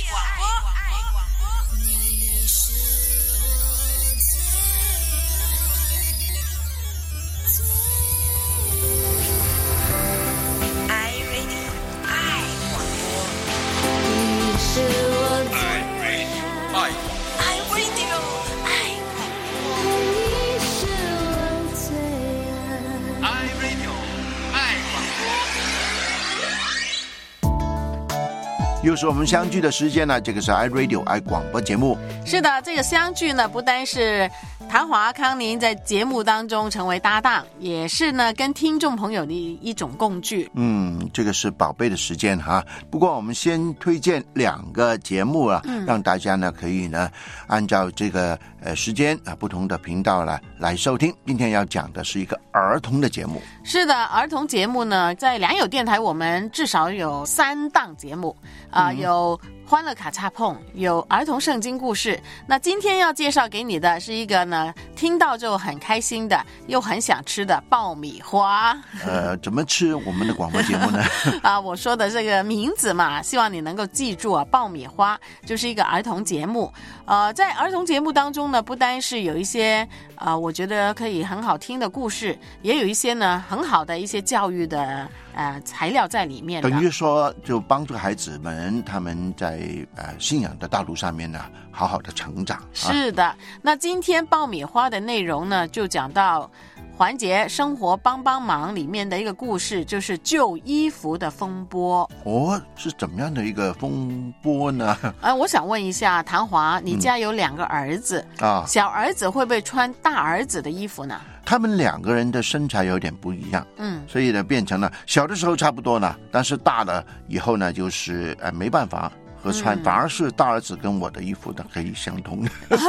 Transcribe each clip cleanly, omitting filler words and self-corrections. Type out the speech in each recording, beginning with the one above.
又是我们相聚的时间了，这个是 iRadio 爱广播节目。 是的，这个相聚呢，不单是谭华康宁在节目当中成为搭档，也是呢跟听众朋友的一种共聚。 这个是宝贝的时间哈。不过我们先推荐2个节目啊，让大家呢可以呢按照这个时间啊不同的频道来收听。今天要讲的是一个儿童的节目。是的，儿童节目呢，在良友电台我们至少有3档节目有欢乐卡插碰，有儿童圣经故事。那今天要介绍给你的是一个呢听到就很开心的又很想吃的爆米花。怎么吃我们的广播节目呢？我说的这个名字嘛，希望你能够记住啊，爆米花就是一个儿童节目。在儿童节目当中呢，不单是有一些我觉得可以很好听的故事，也有一些呢很好的一些教育的材料在里面的。等于说就帮助孩子们他们在信仰的道路上面呢好好的成长。是的，那今天爆米花的内容呢就讲到环节生活帮帮忙里面的一个故事，就是旧衣服的风波。是怎么样的一个风波呢？我想问一下谭华，你家有2个儿子小儿子会不会穿大儿子的衣服呢？他们2个人的身材有点不一样，所以呢变成了小的时候差不多呢，但是大了以后呢就是没办法合穿，反而是大儿子跟我的衣服的可以相同。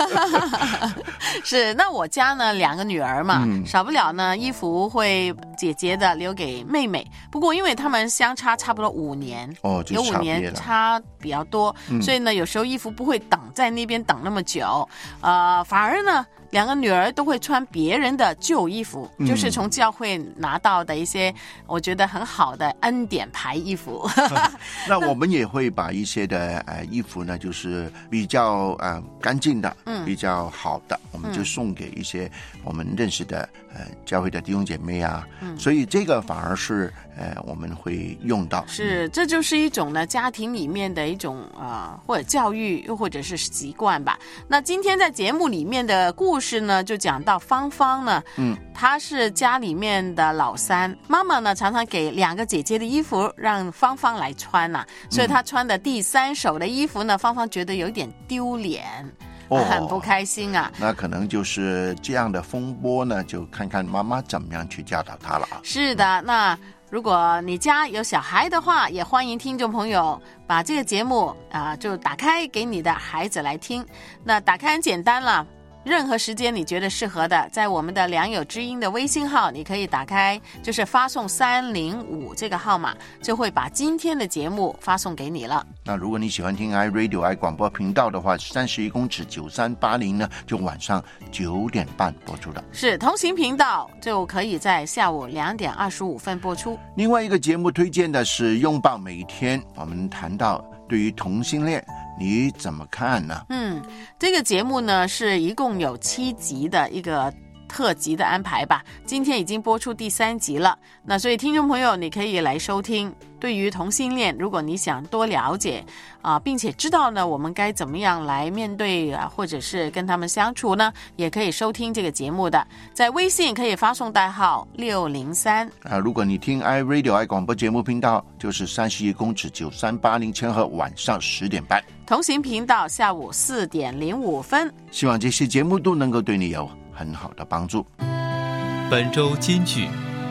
是，那我家呢2个女儿嘛，少不了呢衣服会姐姐的留给妹妹，不过因为他们相差差不多5年，有5年差比较多，所以呢有时候衣服不会在那边等那么久，反而呢2个女儿都会穿别人的旧衣服，就是从教会拿到的一些我觉得很好的恩典牌衣服。那我们也会把一些的衣服呢，就是比较干净的，比较好的，我们就送给一些我们认识的教会的弟兄姐妹啊，所以这个反而是我们会用到。是，这就是一种呢家庭里面的一种或者教育又或者是习惯吧。那今天在节目里面的故事呢，就讲到芳芳呢，她是家里面的老三，妈妈呢常常给2个姐姐的衣服让芳芳来穿所以她穿的第3手的衣服呢，芳芳觉得有点丢脸，很不开心啊。那可能就是这样的风波呢，就看看妈妈怎么样去教导她了。是的，那如果你家有小孩的话，也欢迎听众朋友把这个节目就打开给你的孩子来听。那打开很简单了，任何时间你觉得适合的，在我们的良友之音的微信号，你可以打开，就是发送305这个号码，就会把今天的节目发送给你了。那如果你喜欢听 iRadio 爱广播频道的话，31公尺9380呢，就晚上9点半播出的。是，同行频道就可以在下午2点25分播出。另外一个节目推荐的是拥抱每一天，我们谈到对于同性恋你怎么看呢？这个节目呢是一共有7集的一个特辑的安排吧，今天已经播出第3集了。那所以听众朋友你可以来收听，对于同性恋如果你想多了解并且知道呢我们该怎么样来面对或者是跟他们相处呢，也可以收听这个节目的。在微信可以发送代号603如果你听 iRadio 爱广播节目频道，就是31公尺9380千赫，晚上10点半，同行频道下午4点05分。希望这些节目都能够对你有很好的帮助。 本周金句，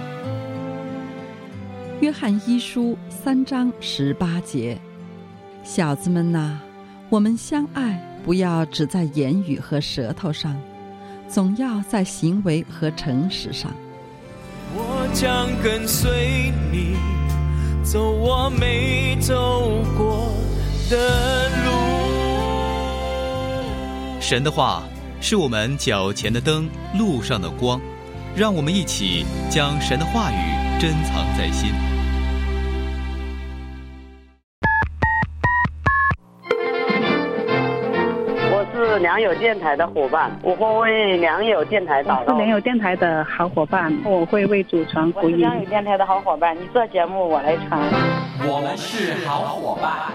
约翰一书3章18节，小子们哪，我们相爱，不要只在言语和舌头上，总要在行为和诚实上。 我将跟随你，走我没走过的路。 神的话是我们脚前的灯，路上的光，让我们一起将神的话语珍藏在心。 是良友电台的伙伴，我会为良友电台祷告。 我是良友电台的好伙伴，我会为主传福音。 我是良友电台的好伙伴，你做节目我来传。 我们是好伙伴。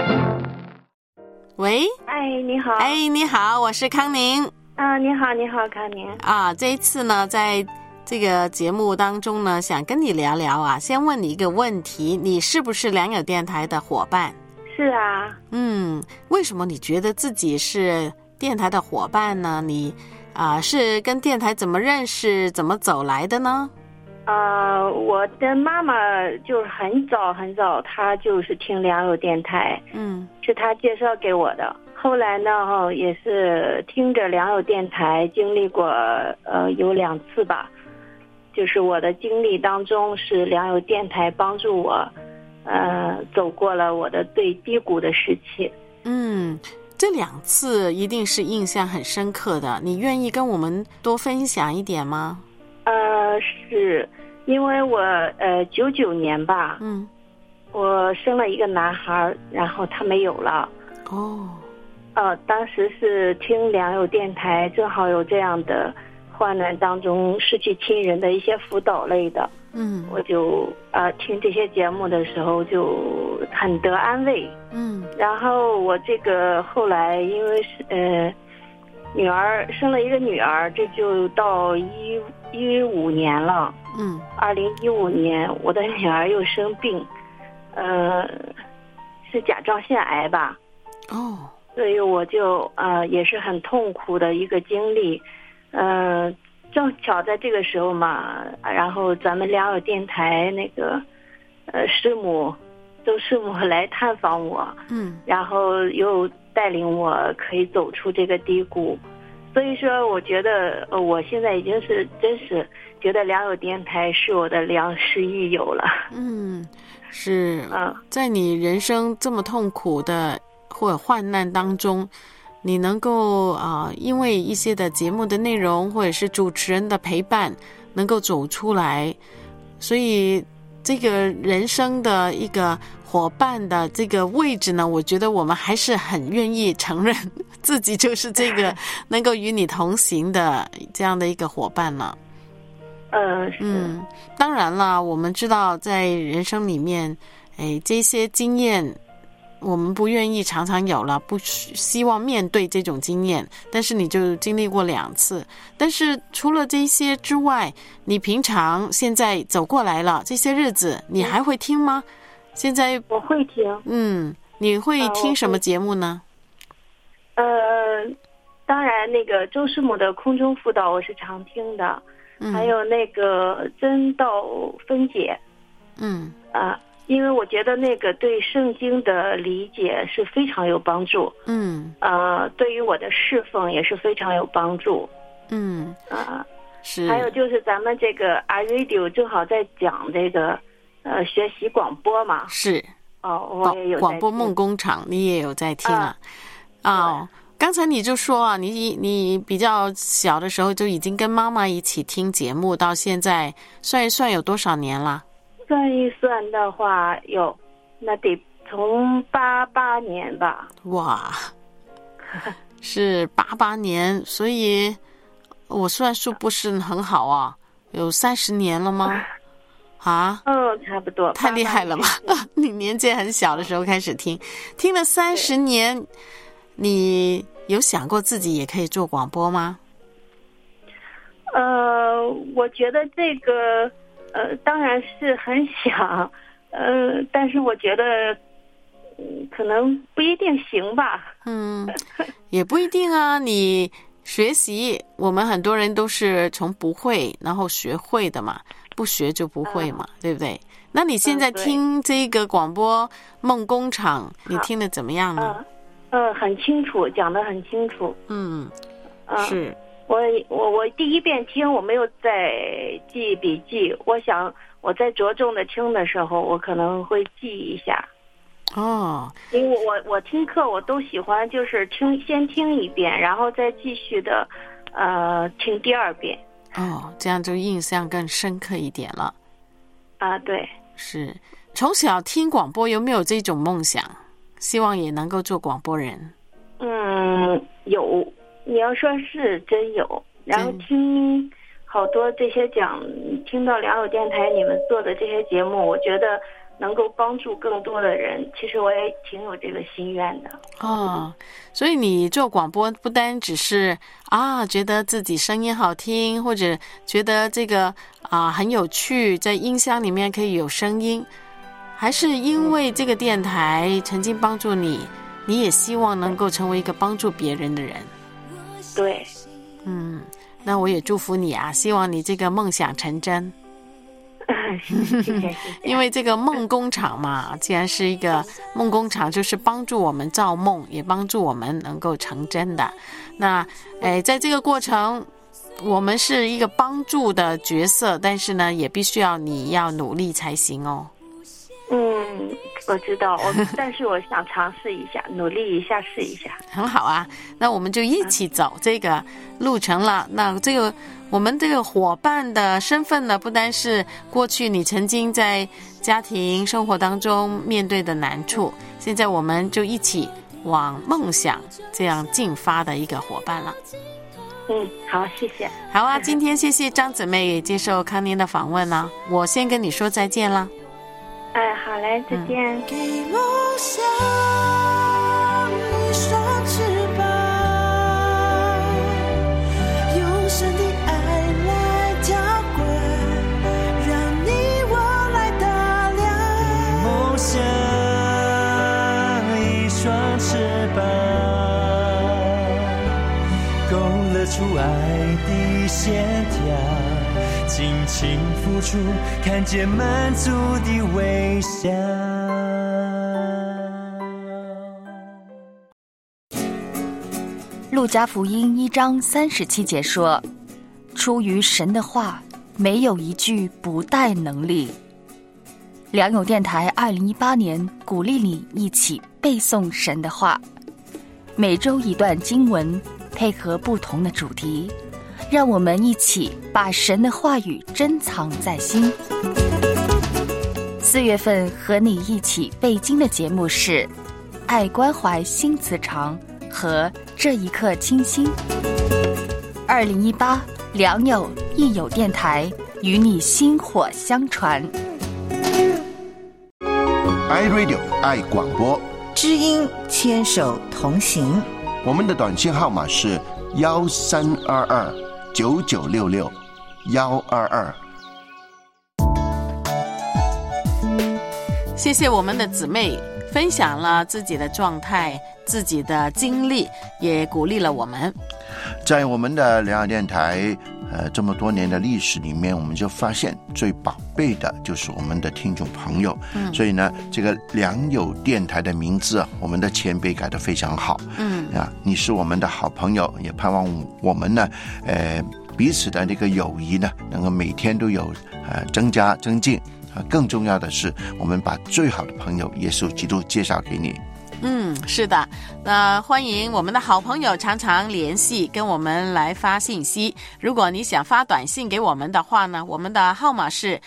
喂， 哎，你好。 哎，你好，我是康宁。 你好，你好，康宁。 这一次呢，在这个节目当中呢，想跟你聊聊啊。先问你一个问题，你是不是良友电台的伙伴？ 是啊。 为什么你觉得自己是电台的伙伴呢？你是跟电台怎么认识、怎么走来的呢？ 我的妈妈就是很早很早，她就是听良友电台，是她介绍给我的。后来呢，也是听着良友电台经历过有2次吧，就是我的经历当中是良友电台帮助我走过了我的最低谷的时期。 这2次一定是印象很深刻的，你愿意跟我们多分享一点吗？ 是因为我99年吧，我生了一个男孩，然后他没有了。当时是听良友电台，正好有这样的患难当中失去亲人的一些辅导类的，我就听这些节目的时候就很得安慰。然后我这个后来因为是女儿生了一个女儿，这就到15年了。2015年我的女儿又生病，是甲状腺癌吧。所以我就也是很痛苦的一个经历。正巧在这个时候嘛，然后咱们良友电台那个周师母来探访我，然后又带领我可以走出这个低谷。所以说我觉得我现在已经是真是觉得良友电台是我的良师益友了。 是在你人生这么痛苦的或者患难当中，你能够因为一些的节目的内容或者是主持人的陪伴能够走出来，所以这个人生的一个伙伴的这个位置呢，我觉得我们还是很愿意承认自己就是这个能够与你同行的这样的一个伙伴了。当然了，我们知道在人生里面这些经验我们不愿意常常有了，不希望面对这种经验，但是你就经历过2次。但是除了这些之外，你平常现在走过来了这些日子，你还会听吗？现在我会听。 你会听什么节目呢？ 当然那个周师母的空中辅导我是常听的，还有那个真道分解。因为我觉得那个对圣经的理解是非常有帮助。对于我的侍奉也是非常有帮助。 是。 还有就是咱们这个 iRadio 正好在讲这个学习广播嘛。 是。 我也有广播梦工厂，你也有在听啊。刚才你就说你比较小的时候就已经跟妈妈一起听节目，到现在算一算有多少年了？ 算一算的话，那得从88年吧。 哇，是88年，所以我算数不是很好啊，有30年了吗？ 差不多。 太厉害了吧！你年纪很小的时候开始听了30年，你有想过自己也可以做广播吗？ 我觉得这个当然是很想，但是我觉得可能不一定行吧。 也不一定啊。你学习，我们很多人都是从不会然后学会的嘛，不学就不会嘛，对不对？那你现在听这个广播梦工厂，你听得怎么样呢？ 很清楚，讲得很清楚。 是。 我第一遍听，我没有在记笔记，我想我在着重的听的时候，我可能会记一下。因为我听课我都喜欢就是先听一遍，然后再继续的听第2遍。 这样就印象更深刻一点了。 对。 是。从小听广播有没有这种梦想，希望也能够做广播人？ 有，你要说是真有。然后听好多这些听到良友电台你们做的这些节目，我觉得能够帮助更多的人，其实我也挺有这个心愿的。 所以你做广播不单只是觉得自己声音好听，或者觉得这个很有趣，在音箱里面可以有声音，还是因为这个电台曾经帮助你，你也希望能够成为一个帮助别人的人。 对， 那我也祝福你希望你这个梦想成真。 谢谢。 因为这个梦工厂嘛，既然是一个梦工厂，就是帮助我们造梦，也帮助我们能够成真的。那在这个过程，我们是一个帮助的角色，但是呢，也必须你要努力才行哦。 我知道，但是我想尝试一下，努力一下，试一下。 很好啊，那我们就一起走这个路程了。那我们这个伙伴的身份呢，不单是过去你曾经在家庭生活当中面对的难处，现在我们就一起往梦想这样进发的一个伙伴了。 好，谢谢。 好啊，今天谢谢张姊妹接受康宁的访问呢，我先跟你说再见了。 好嘞，再见。 给梦想一双翅膀，用神的爱来浇灌，让你我来打量。梦想一双翅膀，勾勒出爱的线条，尽情付出，看见满足的微笑。 路加福音1章37节说，出于神的话，没有一句不带能力。良友电台2018年鼓励你一起背诵神的话，每周一段经文，配合不同的主题，让我们一起把神的话语珍藏在心。4月份和你一起背经的节目是爱关怀新磁场和这一刻清新。2018良友益友电台与你薪火相传。 iRadio 爱广播， 知音牵手同行。 我们的短信号码是132299661222。 谢谢我们的姊妹分享了自己的状态，自己的经历，也鼓励了我们。 在我们的良友电台这么多年的历史里面，我们就发现最宝贝的就是我们的听众朋友。所以呢，这个良友电台的名字我们的前辈改得非常好。你是我们的好朋友，也盼望我们呢彼此的这个友谊呢能够每天都有增加增进。更重要的是，我们把最好的朋友耶稣基督介绍给你。 是的，那欢迎我们的好朋友常常联系跟我们来发信息。如果你想发短信给我们的话呢，我们的号码是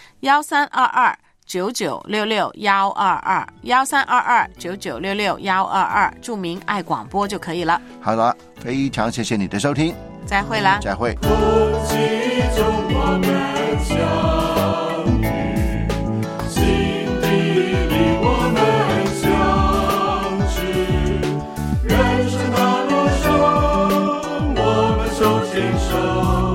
1322996612132299661222，注明爱广播就可以了。 好了，非常谢谢你的收听， 再会啦， 再会。 人生道路上，我们手牵手。